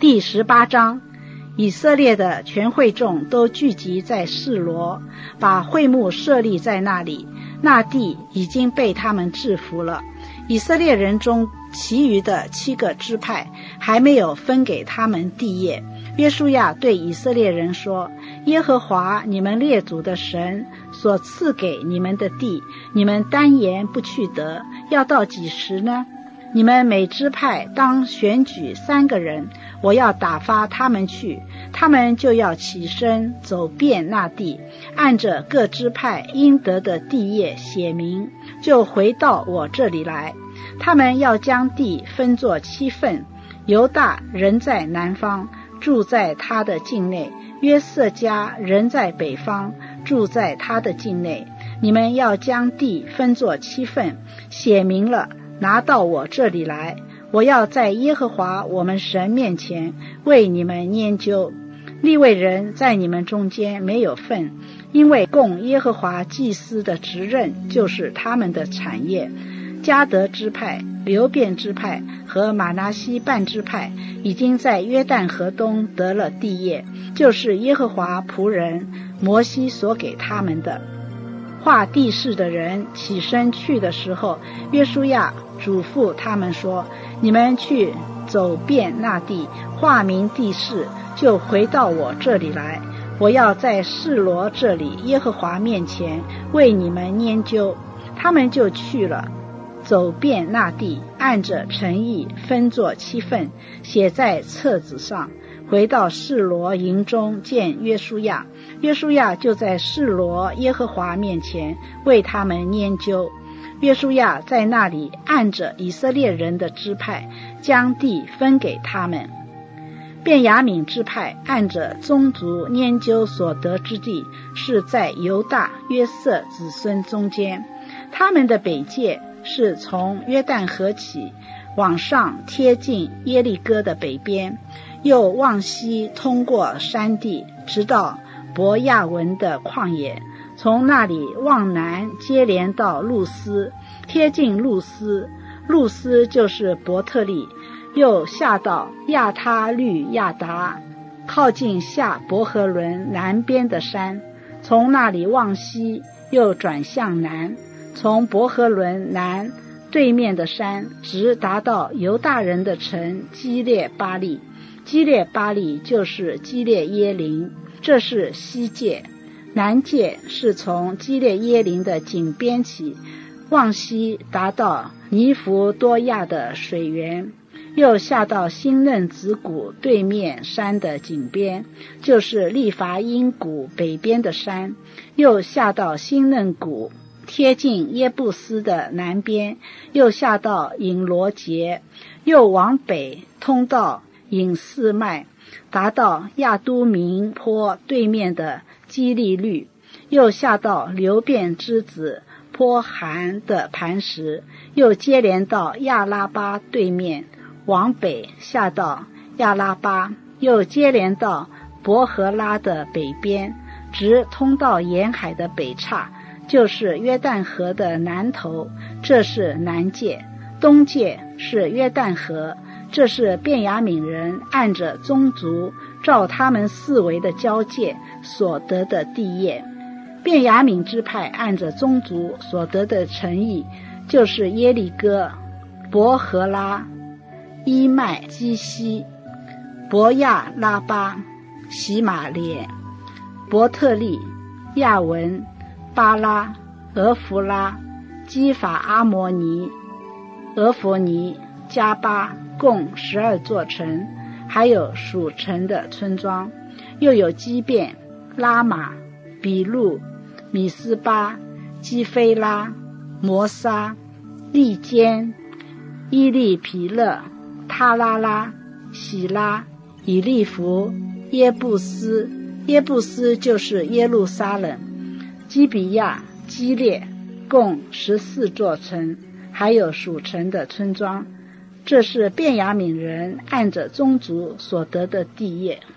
第18章，以色列的全会众都聚集在示罗，把会幕设立在那里，那地已经被他们制服了。以色列人中其余的7个支派还没有分给他们地业。约书亚对以色列人说，耶和华你们列祖的神所赐给你们的地，你们单言不去得，要到几时呢？你们每支派当选举3个人，我要打发他们去，他们就要起身走遍那地，按着各支派应得的地业写明，就回到我这里来。他们要将地分作7份，犹大人在南方，住在他的境内，约瑟家人在北方，住在他的境内。你们要将地分作7份，写明了，拿到我这里来，我要在耶和华我们神面前为你们研究。利未人在你们中间没有份，因为供耶和华祭司的职任就是他们的产业。迦得支派、流便支派和玛拿西半支派已经在约旦河东得了地业，就是耶和华仆人摩西所给他们的。画地势的人起身去的时候，约书亚嘱咐他们说，你们去走遍那地，画明地势，就回到我这里来，我要在示罗这里耶和华面前为你们研究。他们就去了，走遍那地，按着城邑分作7份，写在册子上，回到示罗营中见约书亚。约书亚就在示罗耶和华面前为他们研究。约书亚在那里按着以色列人的支派，将地分给他们。便雅悯支派按着宗族研究所得之地，是在犹大约瑟子孙中间。他们的北界是从约旦河起，往上贴近耶利哥的北边，又往西通过山地，直到伯亚文的旷野，从那里往南接连到路斯，贴近路斯，路斯就是伯特利，又下到亚他律亚达，靠近下伯和伦南边的山，从那里往西又转向南，从伯和伦南对面的山，直达到犹大人的城基列巴利。基列巴利就是基列耶林，这是西界。南界是从基列耶林的井边起，往西达到尼弗多亚的水源，又下到新嫩子谷对面山的井边，就是利伐因谷北边的山，又下到新嫩谷贴近耶布斯的南边，又下到隐罗节，又往北通到隐士麦，达到亚都明坡对面的基利律，又下到流便之子坡寒的磐石，又接连到亚拉巴对面，往北下到亚拉巴，又接连到伯和拉的北边，直通到沿海的北岔，就是约旦河的南头，这是南界。东界是约旦河，这是便雅悯人按着宗族照他们四围的交界所得的地业。便雅悯支派按着宗族所得的城邑，就是耶利哥、伯和拉、伊麦基西、伯亚拉巴、喜马列、伯特利、亚文、巴拉、俄弗拉、基法阿摩尼、俄弗尼、加巴，共12座城，还有属城的村庄，又有基遍、拉玛、比路、米斯巴、基菲拉、摩沙、利坚、伊利皮勒、他拉拉、喜拉、以利弗、耶布斯，耶布斯就是耶路撒冷、基比亚、基列，共14座城，还有属城的村庄。这是便雅悯人按着宗族所得的地业。